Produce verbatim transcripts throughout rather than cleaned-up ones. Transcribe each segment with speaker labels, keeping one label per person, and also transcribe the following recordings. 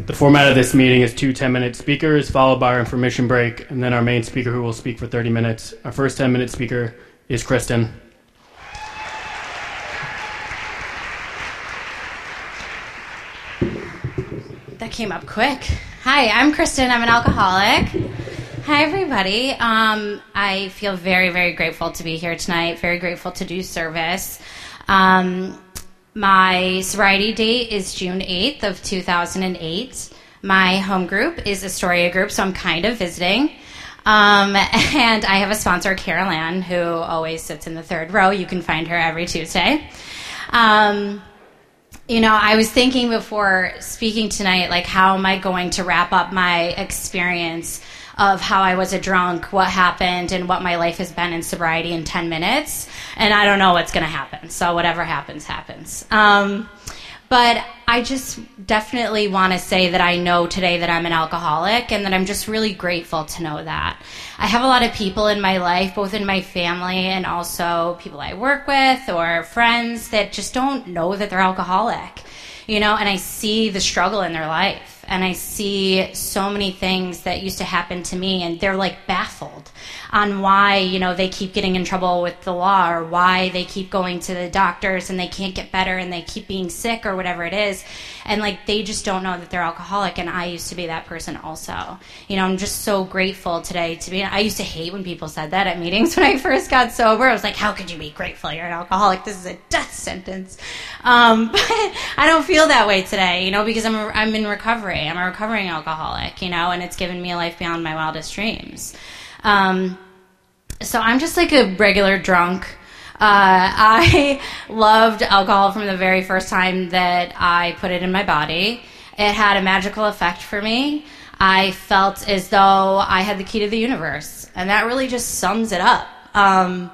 Speaker 1: The format of this meeting is two ten-minute speakers, followed by our information break, and then our main speaker who will speak for thirty minutes. Our first ten-minute speaker is Kristen.
Speaker 2: That came up quick. Hi, I'm Kristen. I'm an alcoholic. Hi, everybody. Um, I feel very, very grateful to be here tonight. Very grateful to do service. Um, my sobriety date is June eighth of two thousand eight. My home group is Astoria Group, so I'm kind of visiting. Um, and I have a sponsor, Carol Ann, who always sits in the third row. You can find her every Tuesday. Um, you know, I was thinking before speaking tonight, like, how am I going to wrap up my experience of how I was a drunk, what happened, and what my life has been in sobriety in ten minutes. And I don't know what's going to happen. So whatever happens, happens. Um, but I just definitely want to say that I know today that I'm an alcoholic, and that I'm just really grateful to know that. I have a lot of people in my life, both in my family and also people I work with or friends, that just don't know that they're alcoholic. You know, and I see the struggle in their life, and I see so many things that used to happen to me, and they're like baffled on why, you know, they keep getting in trouble with the law, or why they keep going to the doctors and they can't get better and they keep being sick or whatever it is. And like, they just don't know that they're alcoholic, and I used to be that person also. You know, I'm just so grateful today to be, I used to hate when people said that at meetings when I first got sober. I was like, how could you be grateful you're an alcoholic? This is a death sentence. Um, but I don't feel that way today, you know, because I'm, a, I'm in recovery. I'm a recovering alcoholic, you know, and it's given me a life beyond my wildest dreams. Um, so I'm just like a regular drunk. Uh, I loved alcohol from the very first time that I put it in my body. It had a magical effect for me. I felt as though I had the key to the universe, and that really just sums it up. Um,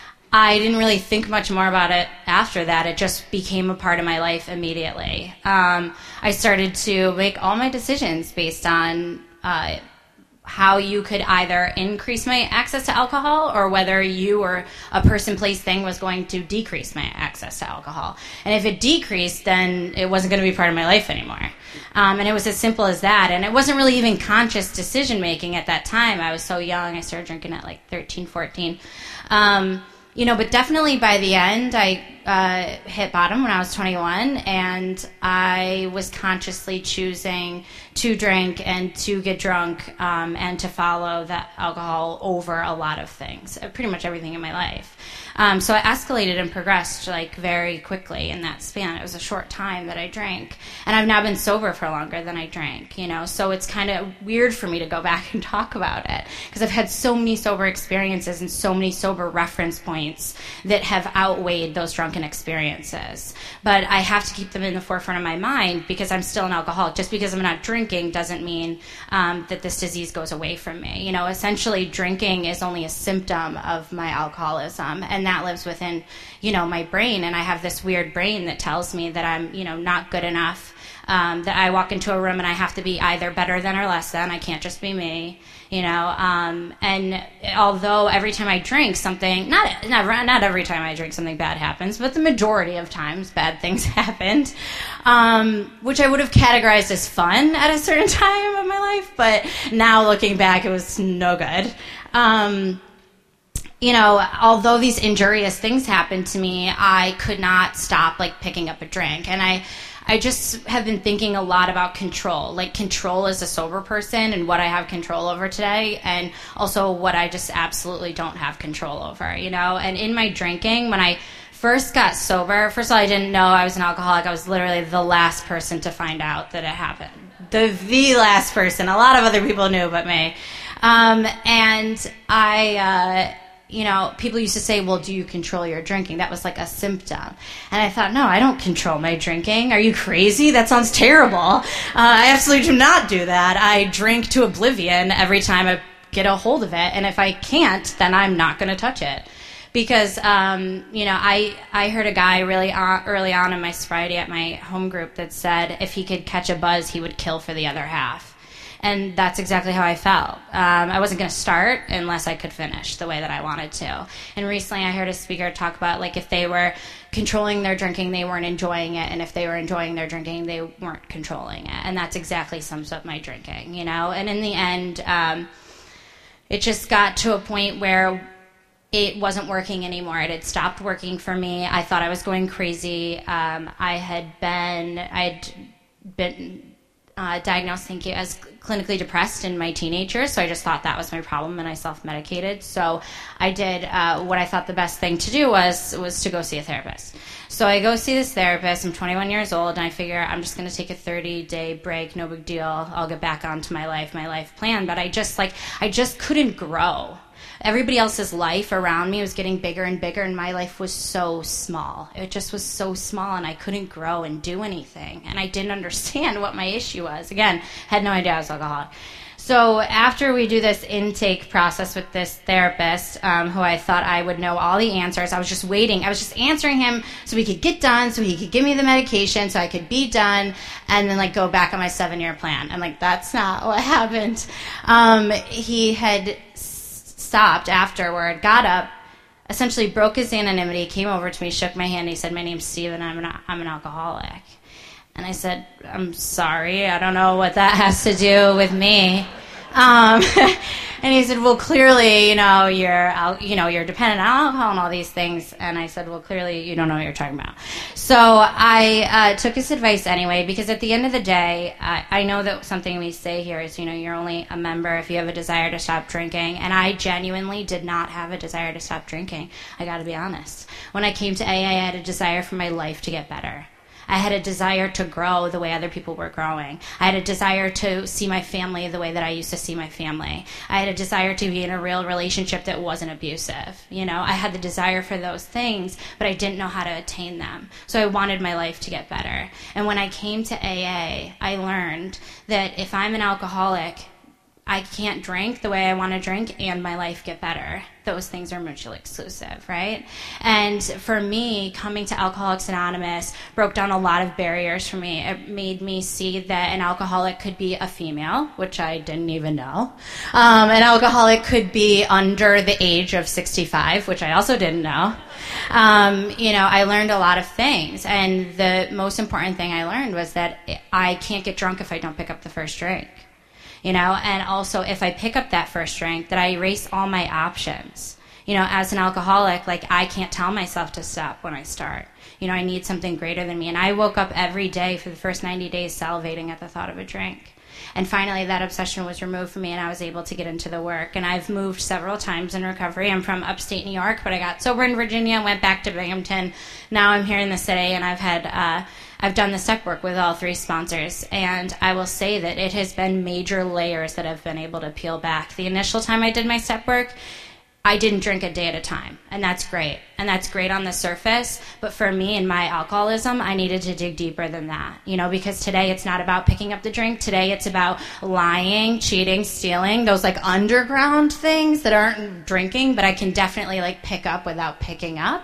Speaker 2: I didn't really think much more about it after that. It just became a part of my life immediately. Um, I started to make all my decisions based on uh, how you could either increase my access to alcohol, or whether you or a person, place, thing was going to decrease my access to alcohol. And if it decreased, then it wasn't going to be part of my life anymore. Um, and it was as simple as that. And it wasn't really even conscious decision making at that time. I was so young. I started drinking at like thirteen, fourteen. Um, You know, but definitely by the end, I uh, hit bottom when I was twenty-one, and I was consciously choosing to drink and to get drunk um, and to follow that alcohol over a lot of things, pretty much everything in my life. Um, so I escalated and progressed like very quickly in that span. It was a short time that I drank, and I've now been sober for longer than I drank, you know, so it's kind of weird for me to go back and talk about it, because I've had so many sober experiences and so many sober reference points that have outweighed those drunken experiences. But I have to keep them in the forefront of my mind, because I'm still an alcoholic. Just because I'm not drinking doesn't mean um, that this disease goes away from me. You know, essentially drinking is only a symptom of my alcoholism, and that lives within, you know, my brain. And I have this weird brain that tells me that I'm, you know, not good enough, um, that I walk into a room and I have to be either better than or less than. I can't just be me, you know. Um, and although every time I drink something, not, not not every time I drink something bad happens, but the majority of times bad things happened, um, which I would have categorized as fun at a certain time of my life. But now looking back, it was no good. Um, You know, although these injurious things happened to me, I could not stop, like, picking up a drink. And I, I just have been thinking a lot about control, like control as a sober person and what I have control over today, and also what I just absolutely don't have control over, you know. And in my drinking, when I first got sober, first of all, I didn't know I was an alcoholic. I was literally the last person to find out that it happened. The, the last person. A lot of other people knew but me. Um, and I... Uh, you know, people used to say, well, do you control your drinking? That was like a symptom. And I thought, no, I don't control my drinking. Are you crazy? That sounds terrible. Uh, I absolutely do not do that. I drink to oblivion every time I get a hold of it. And if I can't, then I'm not going to touch it. Because, um, you know, I, I heard a guy really on, early on in my sobriety at my home group that said if he could catch a buzz, he would kill for the other half. And that's exactly how I felt. Um, I wasn't going to start unless I could finish the way that I wanted to. And recently I heard a speaker talk about, like, if they were controlling their drinking, they weren't enjoying it, and if they were enjoying their drinking, they weren't controlling it, and that's exactly sums up my drinking, you know. And in the end, um, it just got to a point where it wasn't working anymore. It had stopped working for me. I thought I was going crazy. Um, I had been, I'd been uh, diagnosed, thank you, as clinically depressed in my teenage years, so I just thought that was my problem, and I self-medicated. So I did uh, what I thought the best thing to do was was to go see a therapist. So I go see this therapist. I'm twenty-one years old, and I figure I'm just going to take a thirty-day break, no big deal. I'll get back onto my life, my life plan. But I just like I just couldn't grow. Everybody else's life around me was getting bigger and bigger, and my life was so small. It just was so small, and I couldn't grow and do anything. And I didn't understand what my issue was. Again, had no idea I was alcoholic. So after we do this intake process with this therapist, um, who I thought I would know all the answers, I was just waiting. I was just answering him so we could get done, so he could give me the medication, so I could be done, and then like go back on my seven-year plan. I'm like, that's not what happened. Um, he had stopped afterward, got up, essentially broke his anonymity, came over to me, shook my hand, he said, my name's Steve, and I'm an, I'm an alcoholic. And I said, I'm sorry, I don't know what that has to do with me. Um, and he said, well, clearly, you know, you're, you know, you're dependent on alcohol and all these things. And I said, well, clearly you don't know what you're talking about. So I uh, took his advice anyway, because at the end of the day, I, I know that something we say here is, you know, you're only a member if you have a desire to stop drinking. And I genuinely did not have a desire to stop drinking. I got to be honest. When I came to A A, I had a desire for my life to get better. I had a desire to grow the way other people were growing. I had a desire to see my family the way that I used to see my family. I had a desire to be in a real relationship that wasn't abusive. You know, I had the desire for those things, but I didn't know how to attain them. So I wanted my life to get better. And when I came to A A, I learned that if I'm an alcoholic, I can't drink the way I want to drink and my life get better. Those things are mutually exclusive, right? And for me, coming to Alcoholics Anonymous broke down a lot of barriers for me. It made me see that an alcoholic could be a female, which I didn't even know. Um, an alcoholic could be under the age of sixty-five, which I also didn't know. Um, you know, I learned a lot of things. And the most important thing I learned was that I can't get drunk if I don't pick up the first drink. You know, and also if I pick up that first drink, that I erase all my options. You know, as an alcoholic, like I can't tell myself to stop when I start. You know, I need something greater than me. And I woke up every day for the first ninety days salivating at the thought of a drink. And finally, that obsession was removed from me, and I was able to get into the work. And I've moved several times in recovery. I'm from upstate New York, but I got sober in Virginia, went back to Binghamton. Now I'm here in the city, and I've had... Uh, I've done the step work with all three sponsors, and I will say that it has been major layers that I've been able to peel back. The initial time I did my step work, I didn't drink a day at a time, and that's great. And that's great on the surface, but for me and my alcoholism, I needed to dig deeper than that, you know, because today it's not about picking up the drink. Today it's about lying, cheating, stealing, those like underground things that aren't drinking, but I can definitely like pick up without picking up.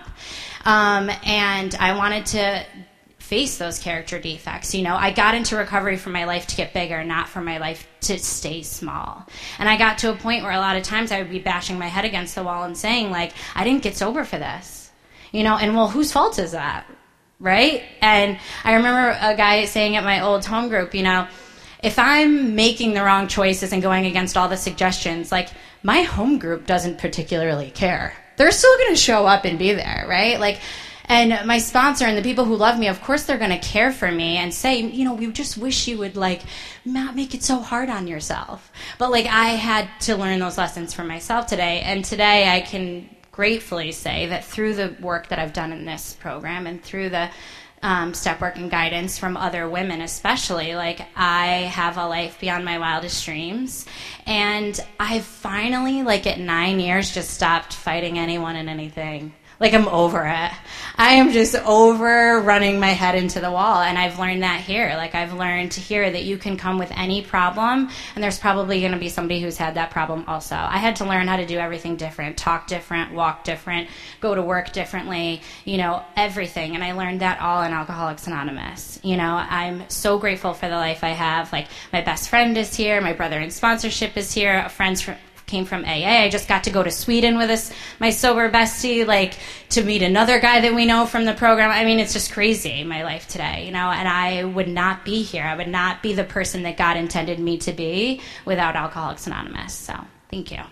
Speaker 2: Um, and I wanted to face those character defects. You know, I got into recovery for my life to get bigger, not for my life to stay small. And I got to a point where a lot of times I would be bashing my head against the wall and saying, like, I didn't get sober for this. You know, and well, whose fault is that? Right? And I remember a guy saying at my old home group, you know, if I'm making the wrong choices and going against all the suggestions, like, my home group doesn't particularly care. They're still going to show up and be there, right? Like, and my sponsor and the people who love me, of course, they're going to care for me and say, you know, we just wish you would, like, not make it so hard on yourself. But, like, I had to learn those lessons for myself today. And today I can gratefully say that through the work that I've done in this program and through the um, step work and guidance from other women especially, like, I have a life beyond my wildest dreams. And I've finally, like, at nine years, just stopped fighting anyone and anything. Like, I'm over it. I am just over running my head into the wall. And I've learned that here. Like, I've learned to hear that you can come with any problem, and there's probably going to be somebody who's had that problem also. I had to learn how to do everything different, talk different, walk different, go to work differently, you know, everything. And I learned that all in Alcoholics Anonymous. You know, I'm so grateful for the life I have. Like, my best friend is here. My brother in sponsorship is here. Friends from came from A A. I just got to go to Sweden with this, my sober bestie, like to meet another guy that we know from the program. I mean, it's just crazy, my life today, you know, and I would not be here. I would not be the person that God intended me to be without Alcoholics Anonymous. So thank you.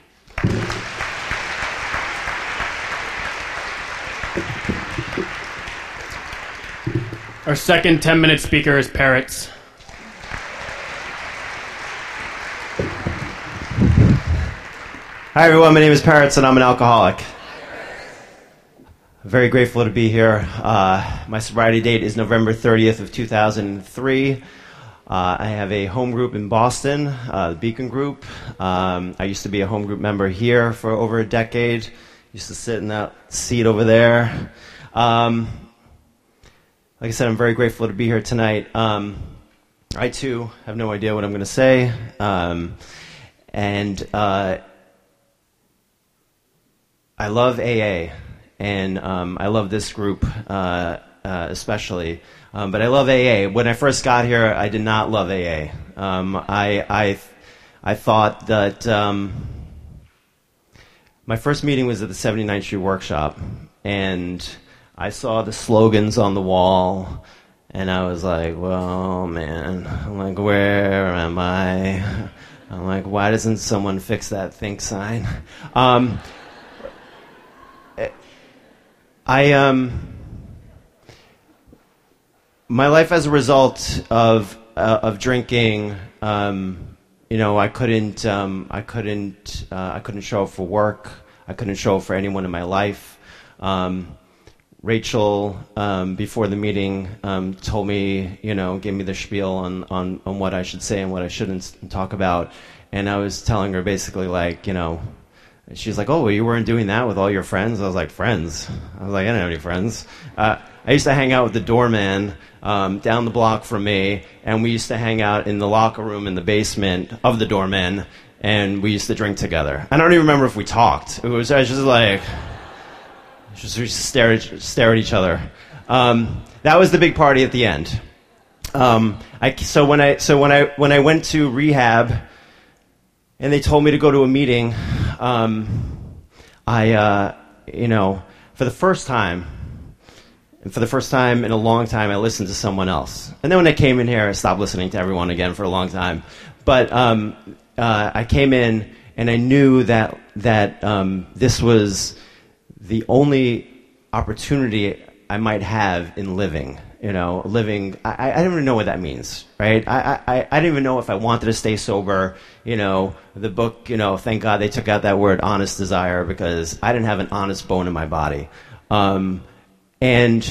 Speaker 1: Our second ten-minute speaker is Parrots.
Speaker 3: Hi everyone, my name is Parrots and I'm an alcoholic. Very grateful to be here. Uh, my sobriety date is November thirtieth of two thousand three. Uh, I have a home group in Boston, uh, the Beacon Group. Um, I used to be a home group member here for over a decade. Used to sit in that seat over there. Um, like I said, I'm very grateful to be here tonight. Um, I too have no idea what I'm going to say. Um, and uh, I love A A, and um, I love this group uh, uh, especially. Um, but I love A A. When I first got here, I did not love A A. Um, I, I, I thought that um, my first meeting was at the seventy-ninth Street Workshop, and I saw the slogans on the wall, and I was like, well, man, I'm like, where am I? I'm like, why doesn't someone fix that think sign? Um, I um, my life as a result of uh, of drinking, um, you know, I couldn't um, I couldn't uh, I couldn't show up for work. I couldn't show up for anyone in my life. Um, Rachel, um, before the meeting, um, told me, you know, gave me the spiel on, on, on what I should say and what I shouldn't talk about, and I was telling her basically like, you know. She's like, oh, well, you weren't doing that with all your friends? I was like, friends? I was like, I don't have any friends. Uh, I used to hang out with the doorman um, down the block from me, and we used to hang out in the locker room in the basement of the doorman, and we used to drink together. I don't even remember if we talked. It was, I was just like, just, we just stare at, stare at each other. Um, that was the big party at the end. Um, I, so when I so when I when I went to rehab, and they told me to go to a meeting. Um, I, uh, you know, for the first time, and for the first time in a long time, I listened to someone else. And then when I came in here, I stopped listening to everyone again for a long time. But um, uh, I came in, and I knew that that um, this was the only opportunity I might have in living. You know, living, I, I don't even know what that means, right? I, I, I didn't even know if I wanted to stay sober. You know, the book, you know, thank God they took out that word honest desire, because I didn't have an honest bone in my body. Um, and,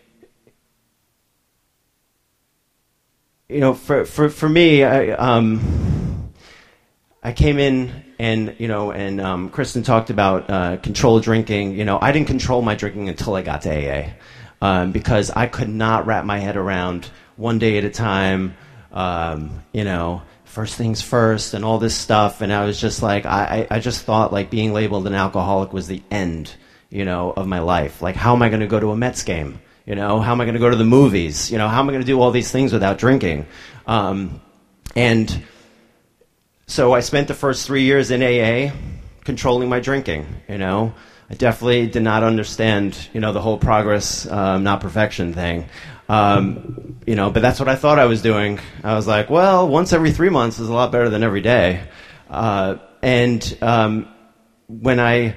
Speaker 3: you know, for, for, for me, I, um, I came in and, you know, and um, Kristen talked about uh, controlled drinking. You know, I didn't control my drinking until I got to A A. Um, because I could not wrap my head around one day at a time, um, you know, first things first and all this stuff. And I was just like, I, I just thought like being labeled an alcoholic was the end, you know, of my life. Like, how am I going to go to a Mets game? You know, how am I going to go to the movies? You know, how am I going to do all these things without drinking? Um, and so I spent the first three years in A A controlling my drinking, you know. I definitely did not understand, you know, the whole progress, um, not perfection thing. Um, you know, but that's what I thought I was doing. I was like, well, once every three months is a lot better than every day. Uh, and um, when I,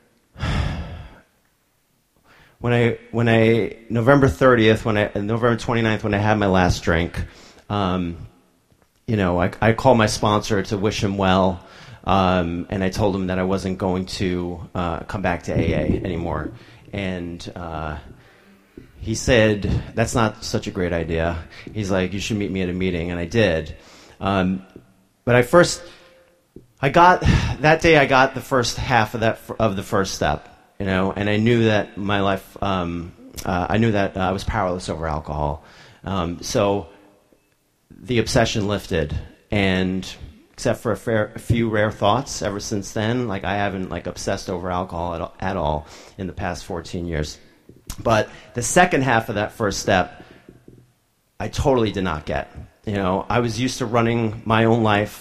Speaker 3: when I, when I, November thirtieth, when I, November twenty-ninth, when I had my last drink, um, you know, I, I called my sponsor to wish him well. Um, and I told him that I wasn't going to uh, come back to A A anymore. And uh, he said, that's not such a great idea. He's like, you should meet me at a meeting. And I did. Um, but I first, I got, that day I got the first half of that, of the first step, you know, and I knew that my life, um, uh, I knew that uh, I was powerless over alcohol. Um, so the obsession lifted, and except for a, fair, a few rare thoughts ever since then. Like, I haven't, like, obsessed over alcohol at, at all in the past fourteen years. But the second half of that first step, I totally did not get. You know, I was used to running my own life.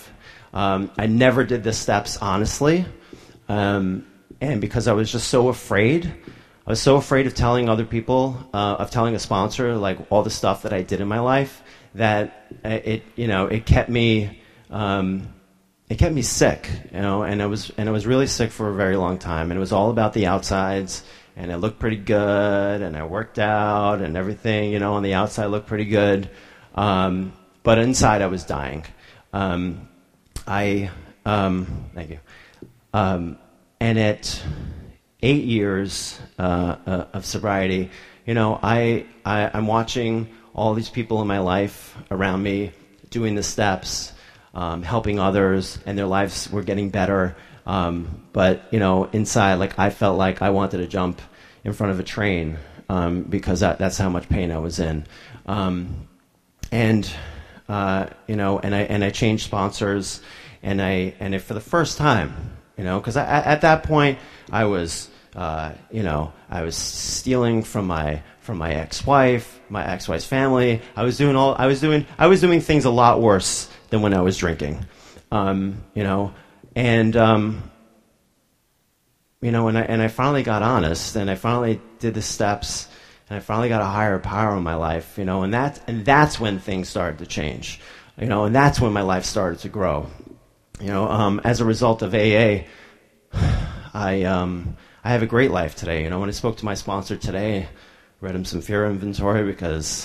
Speaker 3: Um, I never did the steps honestly, um, and because I was just so afraid. I was so afraid of telling other people, uh, of telling a sponsor, like all the stuff that I did in my life, that it, you know, it kept me, um, it kept me sick, you know, and I was, and I was really sick for a very long time, and it was all about the outsides, and it looked pretty good, and I worked out, and everything, you know, on the outside looked pretty good, um, but inside I was dying. Um, I, um, thank you. Um, and at eight years uh, uh, of sobriety, you know, I, I, I'm watching all these people in my life around me doing the steps, um, helping others, and their lives were getting better. Um, but, you know, inside, like, I felt like I wanted to jump in front of a train um, because that, that's how much pain I was in. Um, and... Uh, you know, and I and I changed sponsors, and I and if for the first time, you know, because at that point I was, uh, you know, I was stealing from my from my ex-wife, my ex-wife's family. I was doing all I was doing I was doing things a lot worse than when I was drinking, um, you know, and um, you know, and I and I finally got honest, and I finally did the steps. And I finally got a higher power in my life, you know, and that and that's when things started to change, you know, and that's when my life started to grow, you know. Um, as a result of A A, I um, I have a great life today, you know. When I spoke to my sponsor today, read him some fear inventory because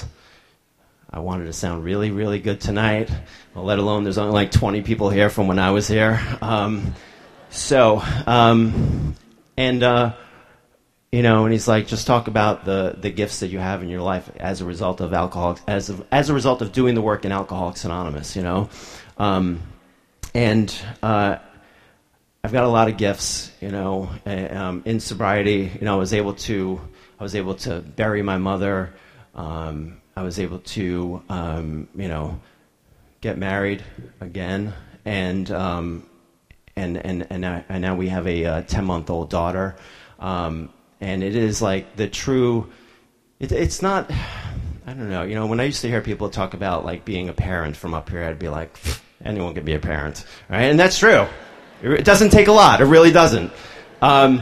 Speaker 3: I wanted to sound really, really good tonight. Well, let alone there's only like twenty people here from when I was here, um, so um, and. Uh, You know, and he's like, just talk about the, the gifts that you have in your life as a result of alcoholics, as a, as a result of doing the work in Alcoholics Anonymous. You know, um, and uh, I've got a lot of gifts. You know, um, in sobriety, you know, I was able to I was able to bury my mother. Um, I was able to um, you know get married again, and um, and and and, I, and now we have a ten month old daughter. Um, And it is like the true, it, it's not, I don't know, you know, when I used to hear people talk about like being a parent from up here, I'd be like, anyone can be a parent, right? And that's true. It doesn't take a lot. It really doesn't. Um,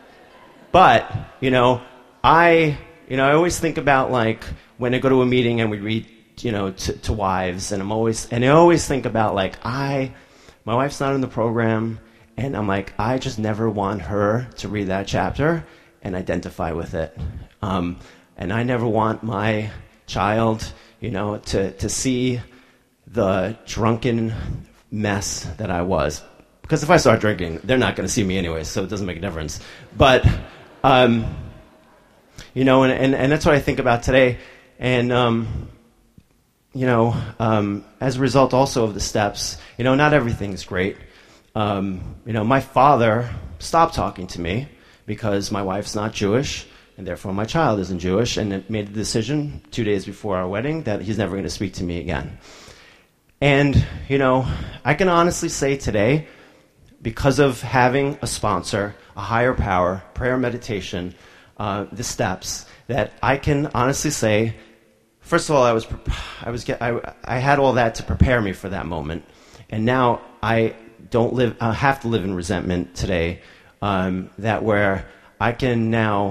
Speaker 3: but, you know, I, you know, I always think about like when I go to a meeting and we read, you know, to, to wives, and I'm always, and I always think about like, I, my wife's not in the program, and I'm like, I just never want her to read that chapter and identify with it. Um, and I never want my child, you know, to, to see the drunken mess that I was. Because if I start drinking, they're not going to see me anyway, so it doesn't make a difference. But, um, you know, and, and, and that's what I think about today. And, um, you know, um, as a result also of the steps, you know, not everything's great. Um, you know, my father stopped talking to me because my wife's not Jewish, and therefore my child isn't Jewish, and it made the decision two days before our wedding that he's never going to speak to me again. And, you know, I can honestly say today, because of having a sponsor, a higher power, prayer, meditation, uh, the steps, that I can honestly say, first of all, I was, I was, I, I had all that to prepare me for that moment, and now I don't live, I have to live in resentment today. Um, that where I can now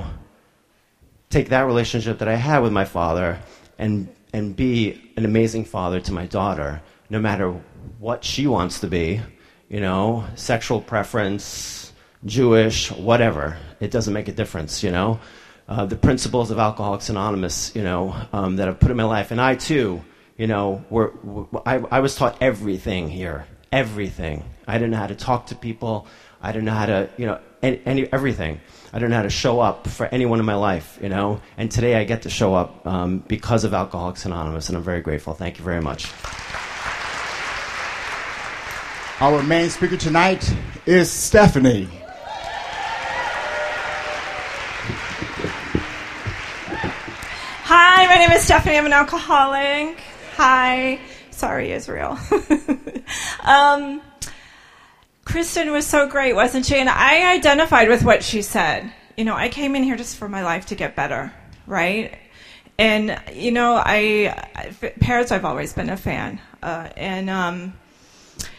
Speaker 3: take that relationship that I had with my father and and be an amazing father to my daughter, no matter what she wants to be, you know, sexual preference, Jewish, whatever. It doesn't make a difference, you know. Uh, the principles of Alcoholics Anonymous, you know, um, that I've put in my life, and I too, you know, were, were I, I was taught everything here, everything. I didn't know how to talk to people. I don't know how to, you know, any, any, everything. I don't know how to show up for anyone in my life, you know. And today I get to show up um, because of Alcoholics Anonymous, and I'm very grateful. Thank you very much.
Speaker 4: Our main speaker tonight is Stephanie.
Speaker 5: Hi, my name is Stephanie. I'm an alcoholic. Hi. Sorry, Israel. um... Kristen was so great, wasn't she? And I identified with what she said. You know, I came in here just for my life to get better, right? And, you know, I, I Parrots, I've always been a fan. Uh, and, um,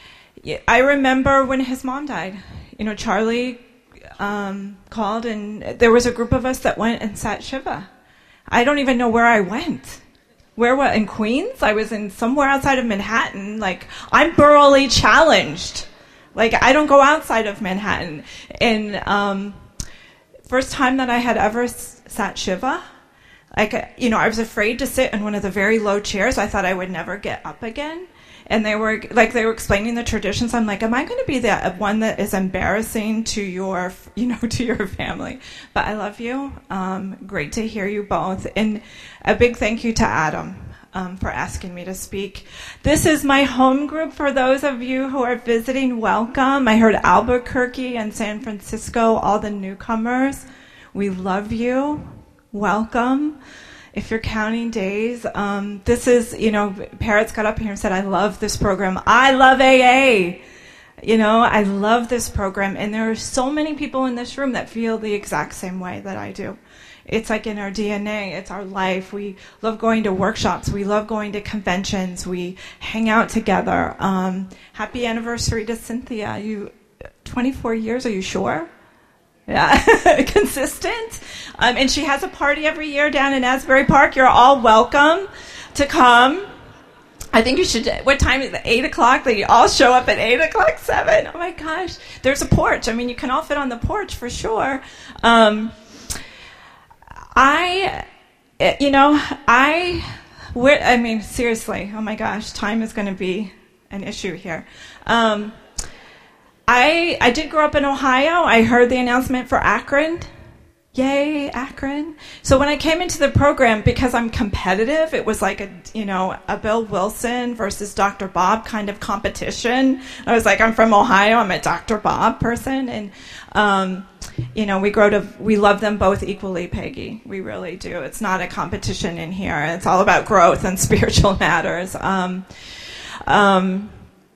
Speaker 5: I remember when his mom died. You know, Charlie um, called, and there was a group of us that went and sat Shiva. I don't even know where I went. Where was in Queens? I was in somewhere outside of Manhattan. Like, I'm burrowly challenged. Like, I don't go outside of Manhattan. And um, first time that I had ever s- sat Shiva, like, you know, I was afraid to sit in one of the very low chairs. I thought I would never get up again. And they were like, they were explaining the traditions. I'm like, am I going to be the one that is embarrassing to your, you know, to your family? But I love you. Um, great to hear you both. And a big thank you to Adam um, for asking me to speak. This is my home group. For those of you who are visiting, welcome. I heard Albuquerque and San Francisco, all the newcomers. We love you. Welcome. If you're counting days, um, this is, you know, Parrots got up here and said, I love this program. I love A A. You know, I love this program. And there are so many people in this room that feel the exact same way that I do. It's like in our D N A. It's our life. We love going to workshops. We love going to conventions. We hang out together. Um, happy anniversary to Cynthia. You, twenty-four years, are you sure? Yeah, consistent. Um, and she has a party every year down in Asbury Park. You're all welcome to come. I think you should, what time is it? eight o'clock? They all show up at eight o'clock, seven. Oh my gosh. There's a porch. I mean, you can all fit on the porch for sure. Um, I, you know, I, where, I mean, seriously, oh my gosh, time is going to be an issue here. Um, I I did grow up in Ohio. I heard the announcement for Akron. Yay, Akron. So when I came into the program, because I'm competitive, it was like a, you know, a Bill Wilson versus Doctor Bob kind of competition. I was like, I'm from Ohio. I'm a Doctor Bob person. And, um, you know, we grow to, we love them both equally, Peggy. We really do. It's not a competition in here. It's all about growth and spiritual matters. Um, um,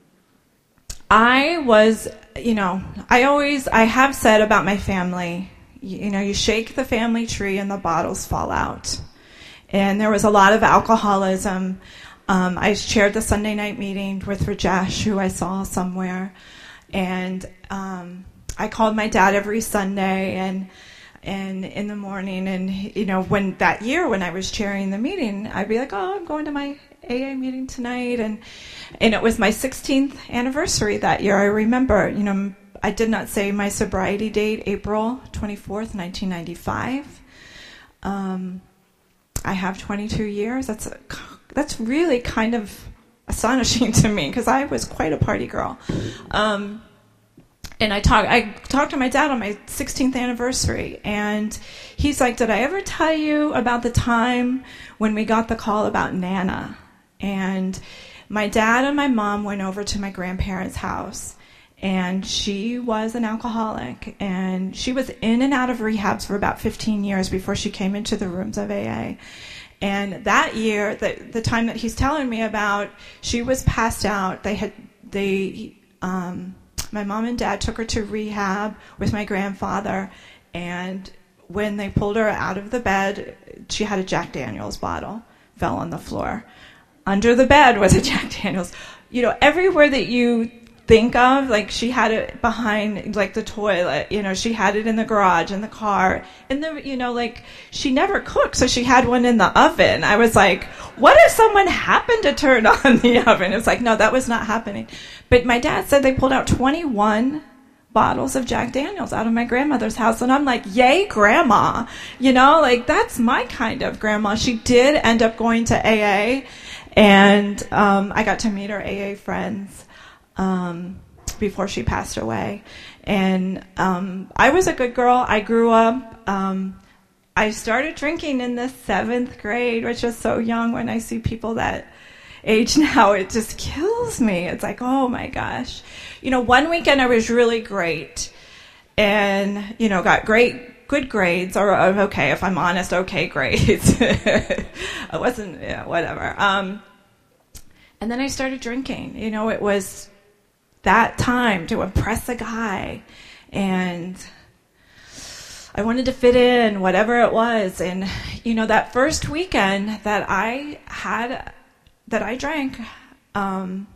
Speaker 5: I was, you know, I always, I have said about my family, you, you know, you shake the family tree and the bottles fall out. And there was a lot of alcoholism. Um, I chaired the Sunday night meeting with Rajesh, who I saw somewhere. And um, I called my dad every Sunday and and in the morning. And, you know, when that year when I was chairing the meeting, I'd be like, oh, I'm going to my A A meeting tonight. And and it was my sixteenth anniversary that year. I remember, you know, I did not say my sobriety date, April twenty-fourth, nineteen ninety-five. Um, I have twenty-two years. That's a, that's really kind of astonishing to me because I was quite a party girl. Um, and I talked I talked to my dad on my sixteenth anniversary, and he's like, did I ever tell you about the time when we got the call about Nana? And my dad and my mom went over to my grandparents' house, and she was an alcoholic, and she was in and out of rehabs for about fifteen years before she came into the rooms of A A. And that year, the the time that he's telling me about, she was passed out. They had they um, my mom and dad took her to rehab with my grandfather, and when they pulled her out of the bed, she had a Jack Daniels bottle, fell on the floor. Under the bed was a Jack Daniels. You know, everywhere that you think of, like she had it behind, like the toilet, you know, she had it in the garage, in the car, in the, you know, like she never cooked, so she had one in the oven. I was like, what if someone happened to turn on the oven? It's like, no, that was not happening. But my dad said they pulled out twenty-one bottles of Jack Daniels out of my grandmother's house, and I'm like, yay, grandma. You know, like that's my kind of grandma. She did end up going to A A, and um, I got to meet her A A friends um, before she passed away. And um, I was a good girl. I grew up. Um, I started drinking in the seventh grade, which is so young. When I see people that age now, it just kills me. It's like, oh my gosh. You know, one weekend I was really great and, you know, got great, good grades, or okay, if I'm honest, okay grades. I wasn't, yeah, whatever. Um, and then I started drinking. You know, it was that time to impress a guy, and I wanted to fit in, whatever it was. And, you know, that first weekend that I had, that I drank, um,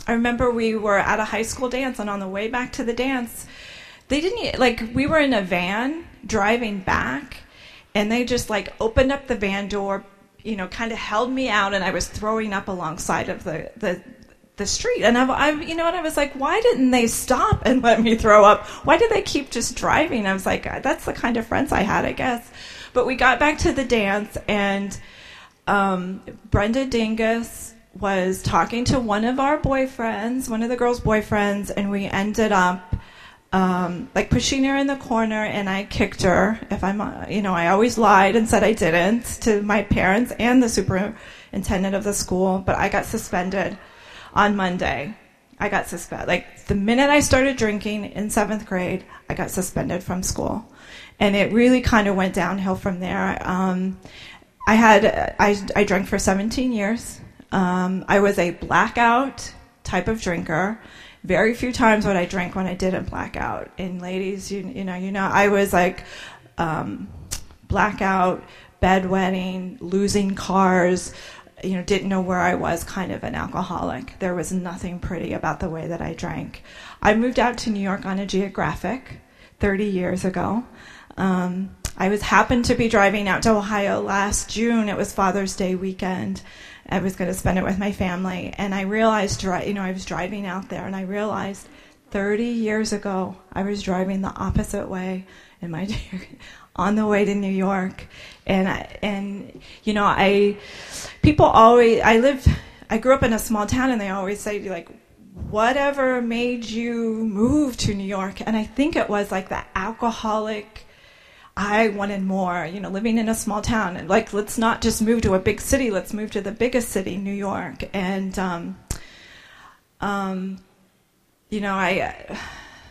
Speaker 5: I remember we were at a high school dance, and on the way back to the dance, they didn't, like, we were in a van driving back, and they just, like, opened up the van door, you know, kind of held me out, and I was throwing up alongside of the, the, the street. And I, I, you know, and I was like, why didn't they stop and let me throw up? Why did they keep just driving? I was like, that's the kind of friends I had, I guess. But we got back to the dance, and um, Brenda Dingus was talking to one of our boyfriends, one of the girls' boyfriends, and we ended up um, like pushing her in the corner, and I kicked her. If I'm, uh, you know, I always lied and said I didn't to my parents and the superintendent of the school, but I got suspended on Monday. I got suspended. Like the minute I started drinking in seventh grade, I got suspended from school, and it really kind of went downhill from there. Um, I had I, I drank for seventeen years. Um, I was a blackout type of drinker. Very few times would I drink when I didn't black out. And ladies, you, you know, you know, I was like um, blackout, bedwetting, losing cars, you know, didn't know where I was, kind of an alcoholic. There was nothing pretty about the way that I drank. I moved out to New York on a Geographic thirty years ago. Um, I was happened to be driving out to Ohio last June. It was Father's Day weekend. I was going to spend it with my family, and I realized, you know, I was driving out there, and I realized thirty years ago I was driving the opposite way in my on the way to New York, and I, and you know, I people always I live I grew up in a small town, and they always say like, whatever made you move to New York? And I think it was like the alcoholic. I wanted more, you know, living in a small town. And like, let's not just move to a big city. Let's move to the biggest city, New York. And, um, um, you know, I,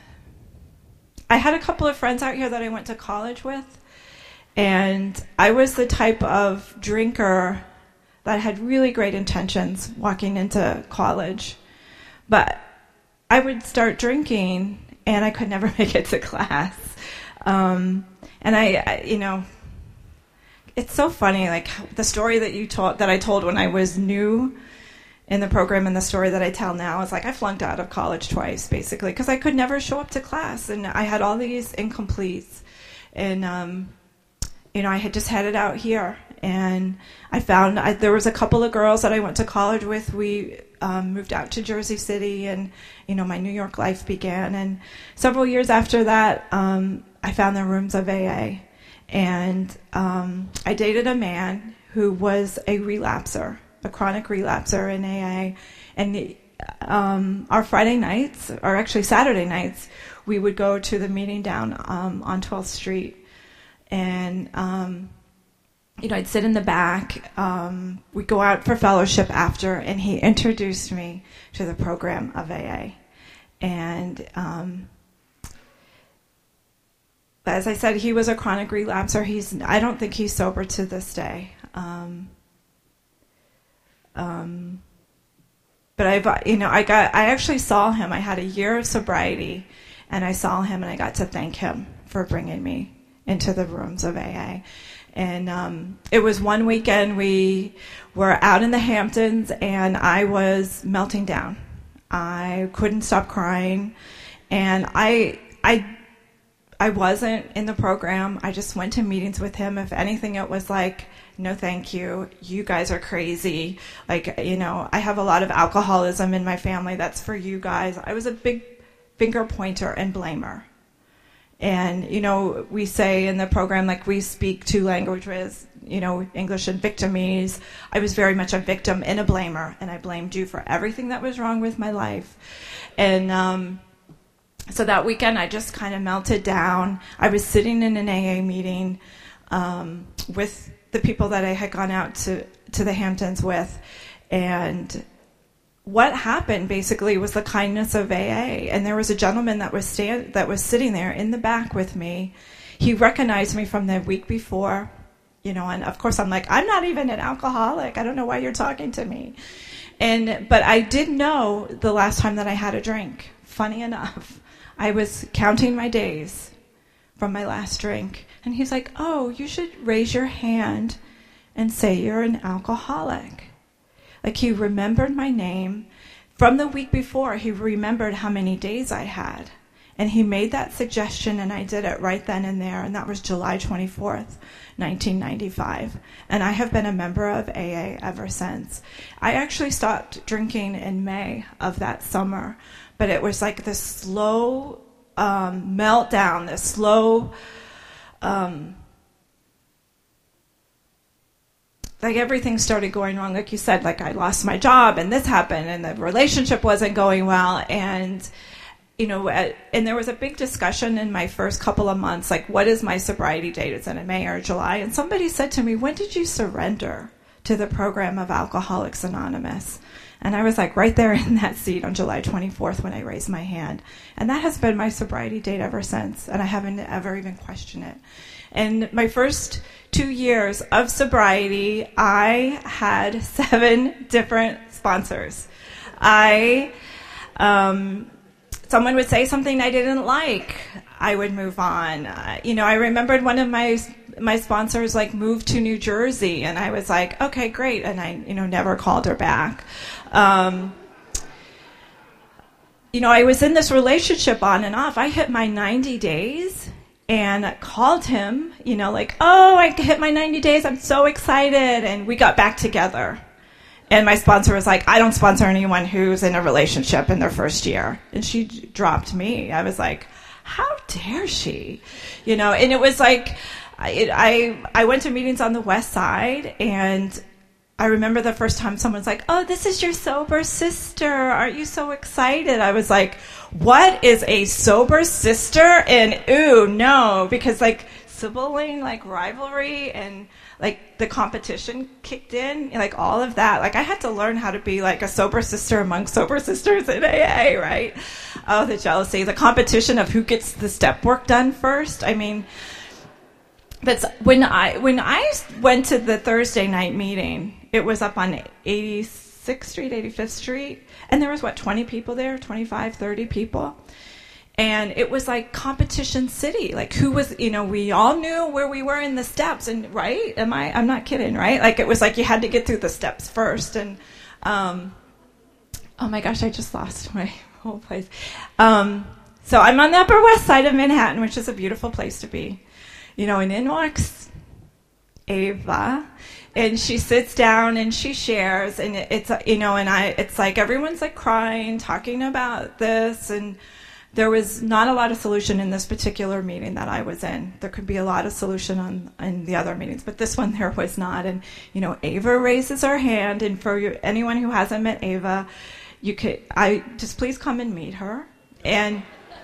Speaker 5: I had a couple of friends out here that I went to college with. And I was the type of drinker that had really great intentions walking into college. But I would start drinking, and I could never make it to class. Um, and I, I, you know, it's so funny, like the story that you told, that I told when I was new in the program, and the story that I tell now is like I flunked out of college twice, basically, because I could never show up to class, and I had all these incompletes, and um, you know, I had just headed out here, and I found I, there was a couple of girls that I went to college with. We um, moved out to Jersey City, and you know, my New York life began. And several years after that, um, I found the rooms of A A, and um, I dated a man who was a relapser, a chronic relapser in A A, and um, our Friday nights, or actually Saturday nights, we would go to the meeting down um, on twelfth street, and um, you know, I'd sit in the back. Um, we'd go out for fellowship after, and he introduced me to the program of A A, and um, as I said, he was a chronic relapser. He's, I don't think he's sober to this day. Um, um, but I've, you know, I got, I actually saw him. I had a year of sobriety, and I saw him, and I got to thank him for bringing me into the rooms of A A. And um, it was one weekend we were out in the Hamptons, and I was melting down. I couldn't stop crying, and I, I. I wasn't in the program. I just went to meetings with him. If anything, it was like, no, thank you. You guys are crazy. Like, you know, I have a lot of alcoholism in my family. That's for you guys. I was a big finger pointer and blamer. And, you know, we say in the program, like, we speak two languages, you know, English and Victimese. I was very much a victim and a blamer, and I blamed you for everything that was wrong with my life. And, um, So that weekend, I just kind of melted down. I was sitting in an A A meeting um, with the people that I had gone out to, to the Hamptons with. And what happened, basically, was the kindness of A A. And there was a gentleman that was stand, that was sitting there in the back with me. He recognized me from the week before, you know, and, of course, I'm like, I'm not even an alcoholic. I don't know why you're talking to me. And but I did know the last time that I had a drink, funny enough. I was counting my days from my last drink. And he's like, oh, you should raise your hand and say you're an alcoholic. Like, he remembered my name, from the week before, he remembered how many days I had. And he made that suggestion, and I did it right then and there, and that was July twenty-fourth, nineteen ninety-five. And I have been a member of A A ever since. I actually stopped drinking in May of that summer, but it was like this slow um, meltdown, this slow, um, like everything started going wrong. Like you said, like I lost my job, and this happened, and the relationship wasn't going well, and you know, at, and there was a big discussion in my first couple of months, like, what is my sobriety date? Is it in May or July? And somebody said to me, when did you surrender to the program of Alcoholics Anonymous? And I was like right there in that seat on July twenty-fourth when I raised my hand. And that has been my sobriety date ever since, and I haven't ever even questioned it. And my first two years of sobriety, I had seven different sponsors. I... Um, Someone would say something I didn't like, I would move on. Uh, you know, I remembered one of my my sponsors like moved to New Jersey, and I was like, okay, great, and I you know never called her back. Um, you know, I was in this relationship on and off. I hit my ninety days and called him. You know, like, oh, I hit my ninety days. I'm so excited, and we got back together. And my sponsor was like, I don't sponsor anyone who's in a relationship in their first year. And she dropped me. I was like, how dare she? You know, and it was like, I, I, I went to meetings on the West Side, and I remember the first time someone's like, oh, this is your sober sister. Aren't you so excited? I was like, what is a sober sister? And ooh, no, because like sibling, like rivalry and like the competition kicked in, like all of that. Like I had to learn how to be like a sober sister among sober sisters in A A, right? Oh, the jealousy, the competition of who gets the step work done first. I mean, but when I when I went to the Thursday night meeting, it was up on eighty-sixth Street, eighty-fifth Street, and there was what, twenty people there, twenty-five, thirty people. And it was like competition city. Like who was, you know, we all knew where we were in the steps, and right? Am I, I'm not kidding, right? Like it was like you had to get through the steps first. And, um, oh my gosh, I just lost my whole place. Um, so I'm on the Upper West Side of Manhattan, which is a beautiful place to be. You know, and in walks Ava, and she sits down and she shares, and it's, you know, and I, it's like everyone's like crying, talking about this, and there was not a lot of solution in this particular meeting that I was in. There could be a lot of solution on in the other meetings, but this one there was not. And, you know, Ava raises her hand, and for you, anyone who hasn't met Ava, you could, I just please come and meet her. And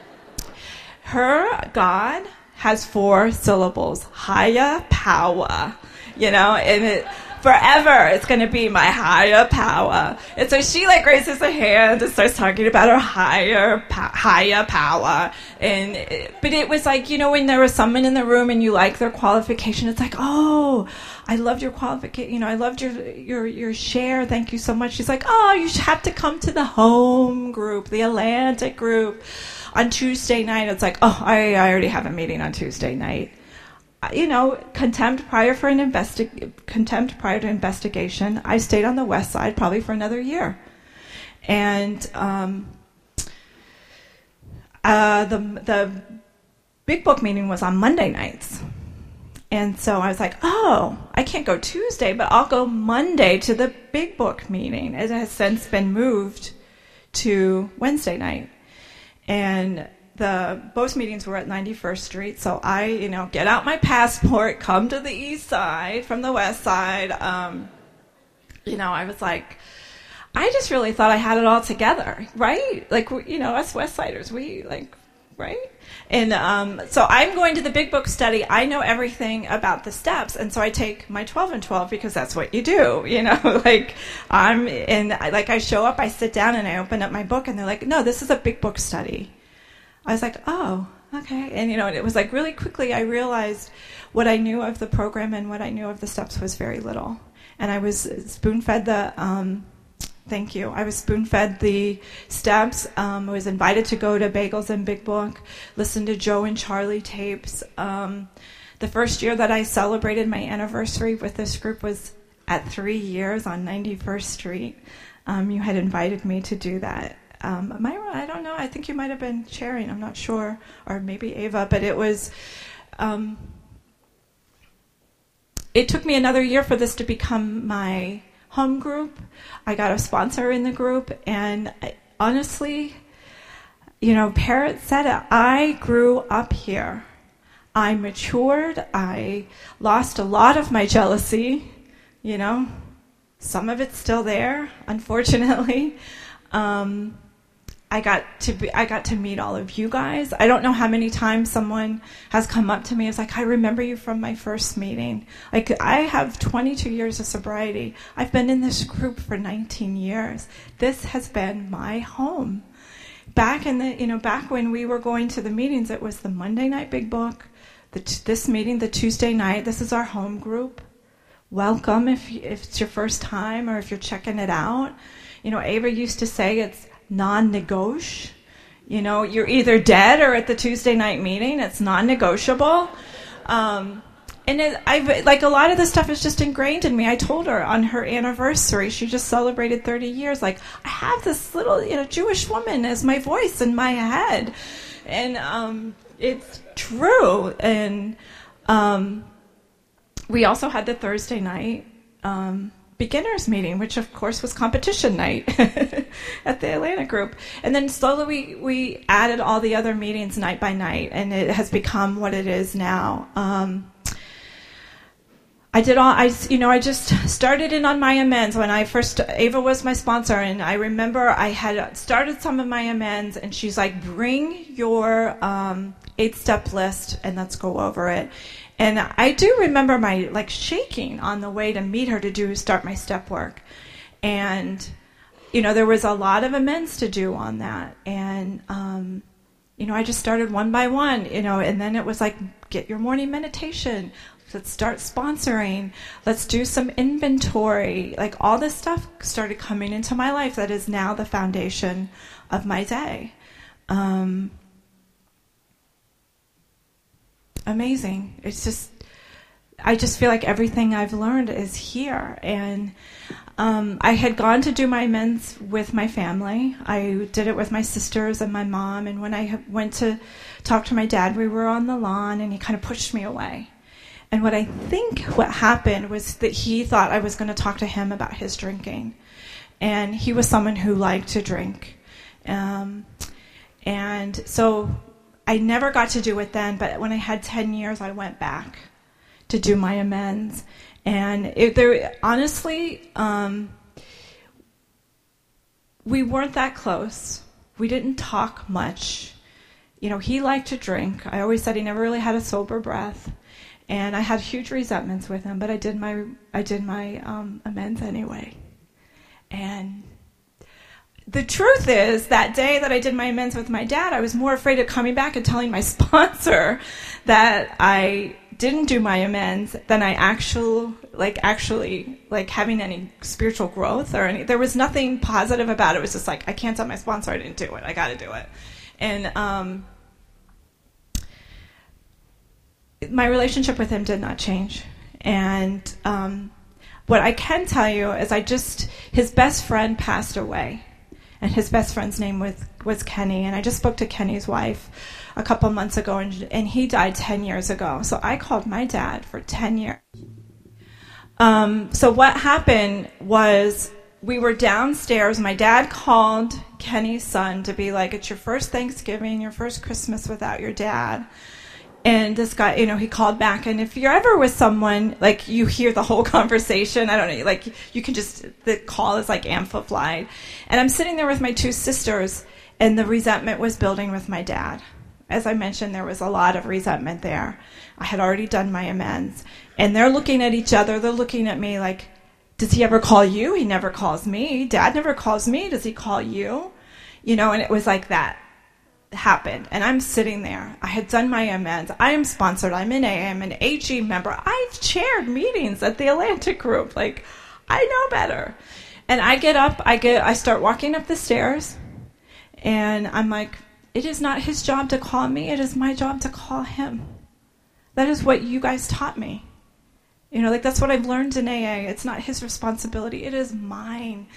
Speaker 5: her God has four syllables, higher power, you know, and it, forever it's going to be my higher power. And so she like raises her hand and starts talking about her higher po- higher power. And it, but it was like, you know, when there was someone in the room and you like their qualification, it's like, oh, I loved your qualification. You know, I loved your your your share. Thank you so much. She's like, oh, you have to come to the home group, the Atlantic group on Tuesday night. It's like, oh, I, I already have a meeting on Tuesday night. You know, contempt prior for an investi- contempt prior to investigation. I stayed on the West Side probably for another year, and um, uh, the the Big Book meeting was on Monday nights, and so I was like, oh, I can't go Tuesday, but I'll go Monday to the Big Book meeting. It has since been moved to Wednesday night, and the both meetings were at ninety-first Street, so I, you know, get out my passport, come to the East Side from the West Side. Um, you know, I was like, I just really thought I had it all together, right? Like, you know, us West Siders, we like, right? And um, so I'm going to the Big Book study. I know everything about the steps, and so I take my twelve and twelve because that's what you do, you know. Like I'm, and I, like I show up, I sit down, and I open up my book, and they're like, no, this is a Big Book study. I was like, oh, okay. And, you know, it was like really quickly I realized what I knew of the program and what I knew of the steps was very little. And I was spoon-fed the, um, thank you, I was spoon-fed the steps. Um, I was invited to go to Bagels and Big Book, listen to Joe and Charlie tapes. Um, the first year that I celebrated my anniversary with this group was at three years on ninety-first Street. Um, you had invited me to do that. Um, Myra, I don't know. I think you might have been sharing. I'm not sure. Or maybe Ava. But it was... Um, it took me another year for this to become my home group. I got a sponsor in the group. And I, honestly, you know, Parrot said it. I grew up here. I matured. I lost a lot of my jealousy. You know, some of it's still there, unfortunately. Um, I got to be, I got to meet all of you guys. I don't know how many times someone has come up to me. It's like, I remember you from my first meeting. Like, I have twenty-two years of sobriety. I've been in this group for nineteen years. This has been my home. Back in the, you know, back when we were going to the meetings, it was the Monday night Big Book. The t- this meeting, the Tuesday night. This is our home group. Welcome if you, if it's your first time or if you're checking it out. You know, Ava used to say it's non-negotiable. You know, you're either dead or at the Tuesday night meeting. It's non-negotiable. Um, and it, I've, like, a lot of this stuff is just ingrained in me. I told her on her anniversary, she just celebrated thirty years. Like, I have this little, you know, Jewish woman as my voice in my head. And um, it's true. And um, we also had the Thursday night um beginners meeting, which of course was competition night at the Atlanta group. And then slowly we, we added all the other meetings night by night, and it has become what it is now. Um, I did all, I, you know, I just started in on my amends when I first, Ava was my sponsor, and I remember I had started some of my amends, and she's like, bring your um, eight-step list and let's go over it. And I do remember my, like, shaking on the way to meet her to do start my step work. And, you know, there was a lot of amends to do on that. And, um, you know, I just started one by one, you know, and then it was like, get your morning meditation. Let's start sponsoring. Let's do some inventory. Like, all this stuff started coming into my life that is now the foundation of my day. Um Amazing. It's just, I just feel like everything I've learned is here. And um, I had gone to do my amends with my family. I did it with my sisters and my mom. And when I went to talk to my dad, we were on the lawn, and he kind of pushed me away. And what I think what happened was that he thought I was going to talk to him about his drinking. And he was someone who liked to drink. Um, and so I never got to do it then, but when I had ten years, I went back to do my amends. And it, there, honestly, um, we weren't that close. We didn't talk much. You know, he liked to drink. I always said he never really had a sober breath. And I had huge resentments with him, but I did my I did my um, amends anyway. And the truth is, that day that I did my amends with my dad, I was more afraid of coming back and telling my sponsor that I didn't do my amends than I actually, like, actually, like, having any spiritual growth or any. There was nothing positive about it. It was just like, I can't tell my sponsor I didn't do it. I got to do it. And um, my relationship with him did not change. And um, what I can tell you is I just, his best friend passed away. And his best friend's name was, was Kenny. And I just spoke to Kenny's wife a couple months ago, and, and he died ten years ago. So I called my dad for ten years. Um, so what happened was we were downstairs. My dad called Kenny's son to be like, it's your first Thanksgiving, your first Christmas without your dad. And this guy, you know, he called back. And if you're ever with someone, like, you hear the whole conversation. I don't know, like, you can just, the call is like amplified. And I'm sitting there with my two sisters, and the resentment was building with my dad. As I mentioned, there was a lot of resentment there. I had already done my amends. And they're looking at each other. They're looking at me like, does he ever call you? He never calls me. Dad never calls me. Does he call you? You know, and it was like that happened. And I'm sitting there. I had done my amends. I am sponsored. I'm in A A. I'm an A G member. I've chaired meetings at the Atlantic Group. Like, I know better. And I get up. I get. I start walking up the stairs. And I'm like, it is not his job to call me. It is my job to call him. That is what you guys taught me. You know, like, that's what I've learned in A A. It's not his responsibility. It is mine.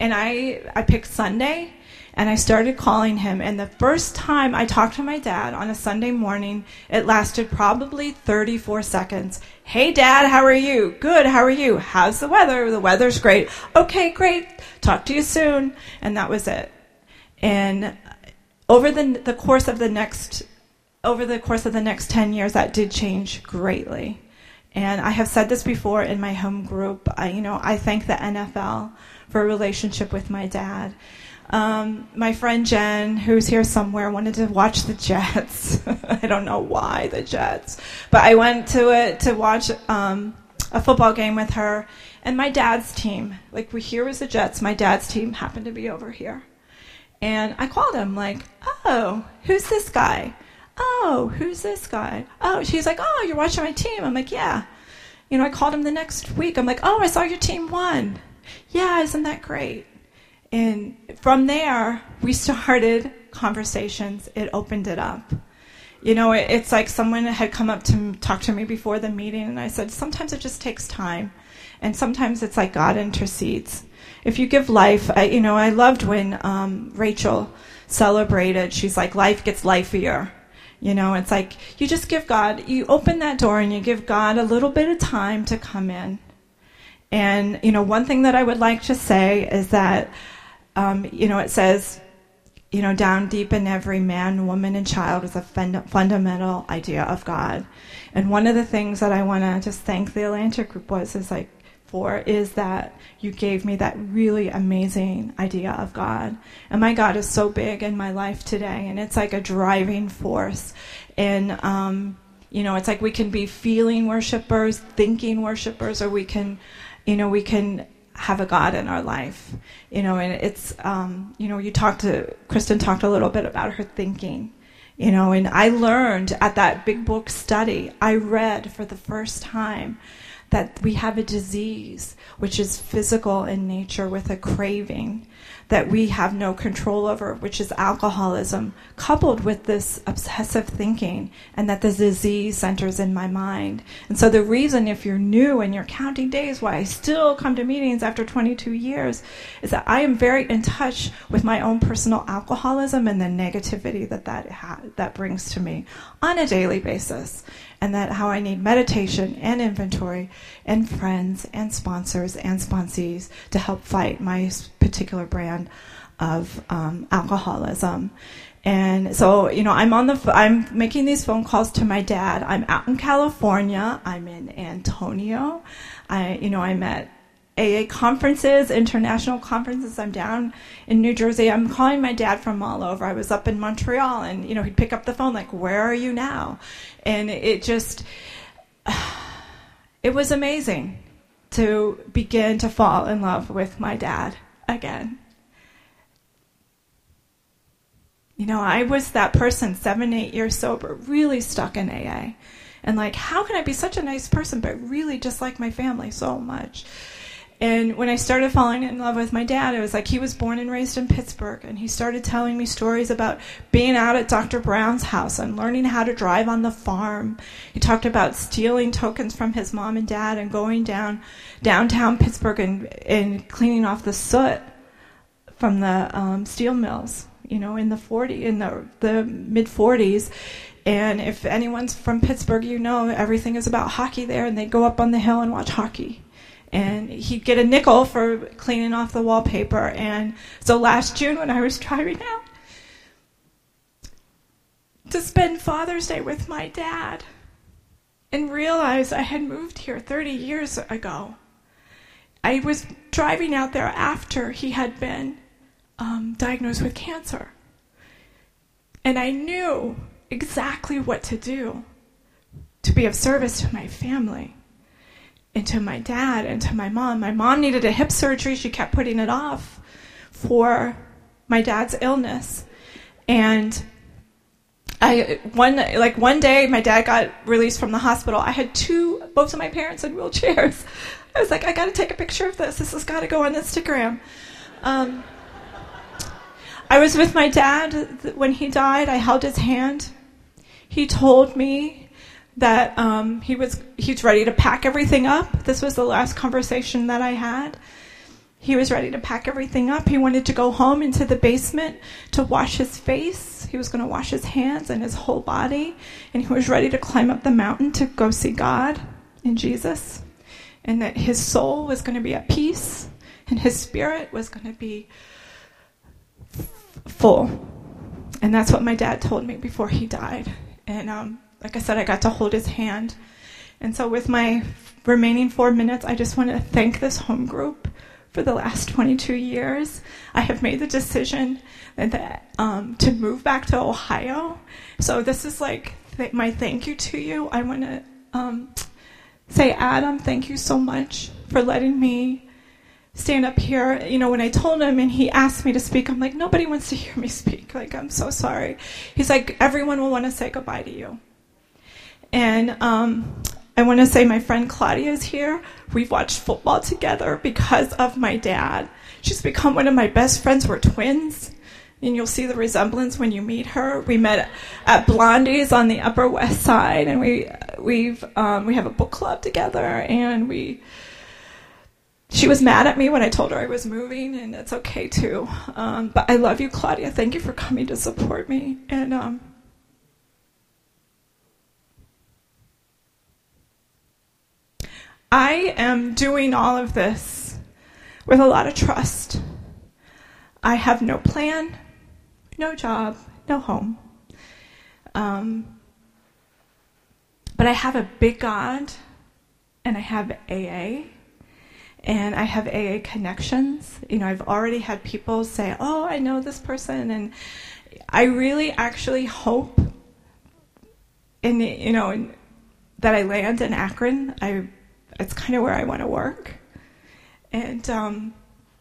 Speaker 5: And I, I picked Sunday, and I started calling him. And the first time I talked to my dad on a Sunday morning, it lasted probably thirty-four seconds. Hey, Dad, how are you? Good, how are you? How's the weather? The weather's great. Okay, great. Talk to you soon. And that was it. And over the the course of the next over the course of the next ten years, that did change greatly. And I have said this before in my home group. I, you know, I thank the N F L for a relationship with my dad. Um, my friend Jen, who's here somewhere, wanted to watch the Jets. I don't know why the Jets, but I went to it to watch um, a football game with her, and my dad's team. Like, we here was the Jets. My dad's team happened to be over here, and I called him like, "Oh, who's this guy? Oh, who's this guy? Oh," she's like, "Oh, you're watching my team." I'm like, "Yeah." You know, I called him the next week. I'm like, "Oh, I saw your team won. Yeah, isn't that great?" And from there, we started conversations. It opened it up. You know, it, it's like someone had come up to talk to me before the meeting, and I said, sometimes it just takes time. And sometimes it's like God intercedes. If you give life, I, you know, I loved when um, Rachel celebrated. She's like, life gets lifeier. You know, it's like you just give God, you open that door and you give God a little bit of time to come in. And, you know, one thing that I would like to say is that, um, you know, it says, you know, down deep in every man, woman, and child is a fund- fundamental idea of God. And one of the things that I want to just thank the Atlantic Group was is like for is that you gave me that really amazing idea of God. And my God is so big in my life today, and it's like a driving force. And um, you know, it's like we can be feeling worshipers, thinking worshipers, or we can, you know, we can have a God in our life. You know, and it's, um, you know, you talked to, Kristen talked a little bit about her thinking, you know, and I learned at that big book study, I read for the first time that we have a disease which is physical in nature with a craving that we have no control over, which is alcoholism, coupled with this obsessive thinking, and that the disease centers in my mind. And so the reason, if you're new and you're counting days, why I still come to meetings after twenty-two years, is that I am very in touch with my own personal alcoholism and the negativity that that, ha- that brings to me on a daily basis. And that how I need meditation and inventory and friends and sponsors and sponsees to help fight my particular brand of um, alcoholism. And so, you know, I'm on the, I'm making these phone calls to my dad. I'm out in California. I'm in Antonio. I, you know, I'm at A A conferences, international conferences. I'm down in New Jersey. I'm calling my dad from all over. I was up in Montreal, and, you know, he'd pick up the phone like, "Where are you now?" And it just, it was amazing to begin to fall in love with my dad again. You know, I was that person, seven, eight years sober, really stuck in A A. And like, how can I be such a nice person, but really just like my family so much? And when I started falling in love with my dad, it was like he was born and raised in Pittsburgh, and he started telling me stories about being out at Doctor Brown's house and learning how to drive on the farm. He talked about stealing tokens from his mom and dad and going down downtown Pittsburgh and, and cleaning off the soot from the um, steel mills, you know, in the forties, in the, the mid forties. And if anyone's from Pittsburgh, you know everything is about hockey there, and they go up on the hill and watch hockey. And he'd get a nickel for cleaning off the wallpaper. And so last June when I was driving out to spend Father's Day with my dad and realized I had moved here thirty years ago, I was driving out there after he had been um, diagnosed with cancer. And I knew exactly what to do to be of service to my family. And to my dad and to my mom. My mom needed a hip surgery. She kept putting it off for my dad's illness. And I one like one day my dad got released from the hospital. I had two, both of my parents in wheelchairs. I was like, I got to take a picture of this. This has got to go on Instagram. Um, I was with my dad when he died. I held his hand. He told me that um, he was he's ready to pack everything up. This was the last conversation that I had. he was ready to pack everything up. He wanted to go home into the basement to wash his face. He was going to wash his hands and his whole body. And he was ready to climb up the mountain to go see God and Jesus. And that his soul was going to be at peace. And his spirit was going to be full. And that's what my dad told me before he died. And um, like I said, I got to hold his hand. And so with my remaining four minutes, I just want to thank this home group for the last twenty-two years. I have made the decision that, um, to move back to Ohio. So this is like th- my thank you to you. I want to um, say, Adam, thank you so much for letting me stand up here. You know, when I told him and he asked me to speak, I'm like, nobody wants to hear me speak. Like, I'm so sorry. He's like, everyone will want to say goodbye to you. And um, I want to say my friend Claudia is here. We've watched football together because of my dad. She's become one of my best friends. We're twins. And you'll see the resemblance when you meet her. We met at Blondie's on the Upper West Side, and we we've um, we have a book club together. And we she was mad at me when I told her I was moving, and it's okay too. Um, but I love you, Claudia. Thank you for coming to support me. And um, I am doing all of this with a lot of trust. I have no plan, no job, no home. Um, but I have a big God, and I have A A, and I have A A connections. You know, I've already had people say, oh, I know this person, and I really actually hope in, you know, in, that I land in Akron. I It's kind of where I want to work. And um,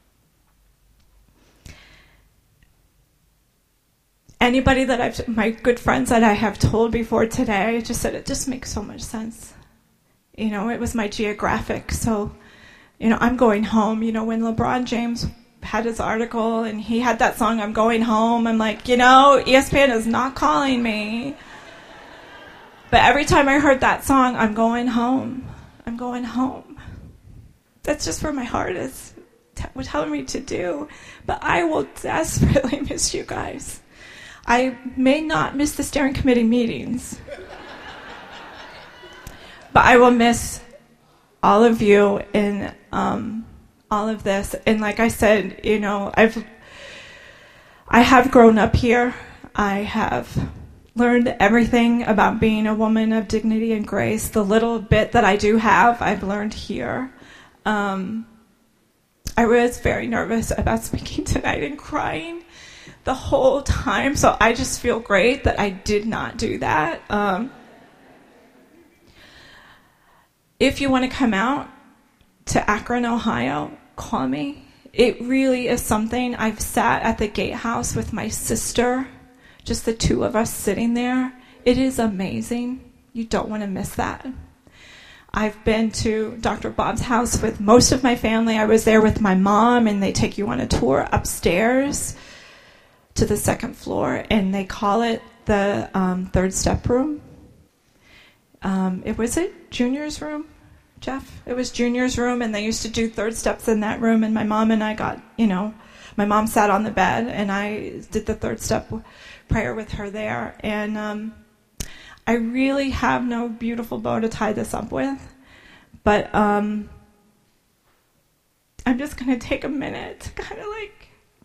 Speaker 5: anybody that I've, my good friends that I have told before today, I just said it just makes so much sense. You know, it was my geographic. So, you know, I'm going home. You know, when LeBron James had his article and he had that song, I'm Going Home, I'm like, you know, E S P N is not calling me. But every time I heard that song, I'm going home. I'm going home. That's just where my heart is t- telling me to do. But I will desperately miss you guys. I may not miss the steering committee meetings. But I will miss all of you in um, all of this. And like I said, you know, I've I have grown up here. I have learned everything about being a woman of dignity and grace. The little bit that I do have, I've learned here. Um, I was very nervous about speaking tonight and crying the whole time, so I just feel great that I did not do that. Um, if you want to come out to Akron, Ohio, call me. It really is something. I've sat at the gatehouse with my sister, just the two of us sitting there. It is amazing. You don't want to miss that. I've been to Doctor Bob's house with most of my family. I was there with my mom, and they take you on a tour upstairs to the second floor, and they call it the um, third step room. Um, it was it Junior's room, Jeff? It was Junior's room, and they used to do third steps in that room, and my mom and I got, you know, my mom sat on the bed, and I did the third step prayer with her there. And um, I really have no beautiful bow to tie this up with, but um, I'm just going to take a minute to kind of like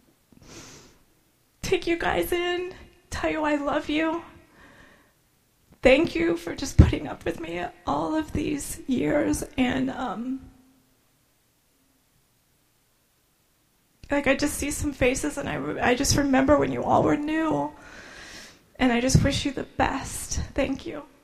Speaker 5: take you guys in, tell you I love you. Thank you for just putting up with me all of these years. And um, like I just see some faces, and I, I just remember when you all were new. And I just wish you the best. Thank you.